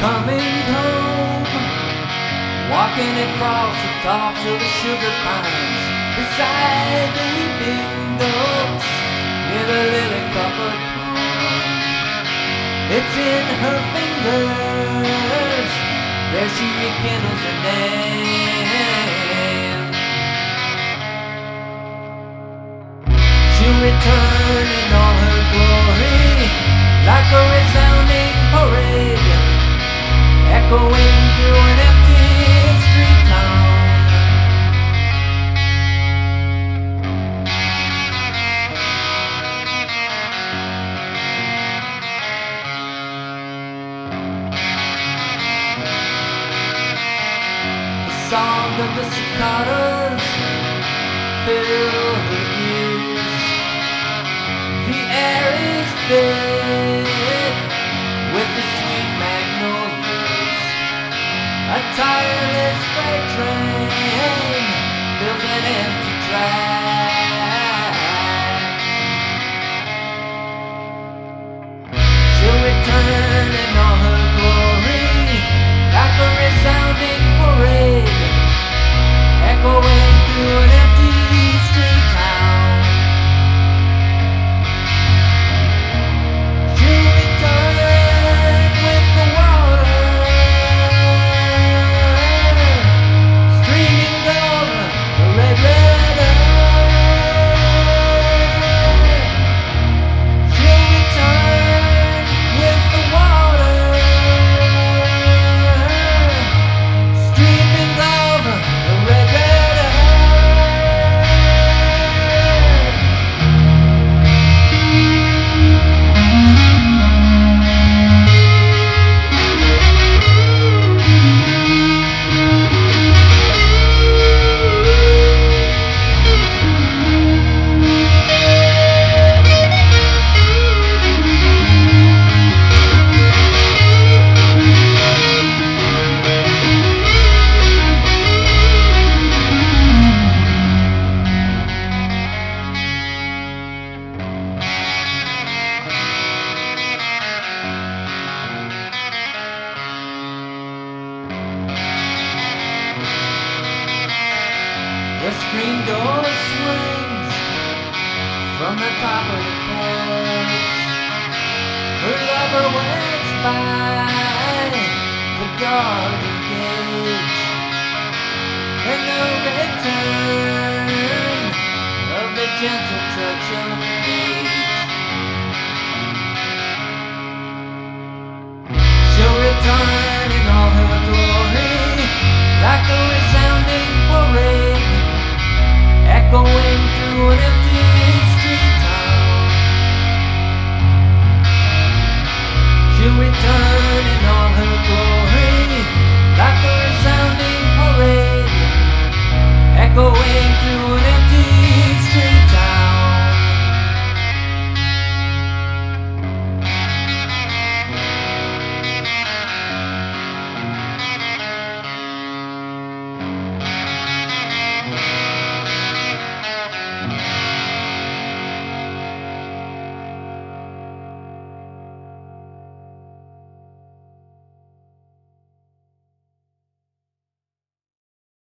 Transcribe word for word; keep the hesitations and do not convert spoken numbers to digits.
coming home, walking across the tops of the sugar pines, beside the weeping goats, near the lily covered pond. It's in her fingers, there she rekindles her name. She'll return in all her glory, like a resounding parade, echoing through an empty street town. The song of the cicadas fill her ears. The air is thick with the sweet magnolias. A tireless freight train fills an empty track. She'll return in all her glory, like a resounding parade, echoing through an empty street town. She'll return with the water streaming over the red, red earth. She'll return with the water streaming over the red, red earth. The screen door swings from the top of the porch. Her lover waits by the garden gate, and the return of the gentle touch of fate. She'll return in all her glory, like a resounding parade, echoing through an empty street town. She'll return in all her glory, like a resounding parade, echoing through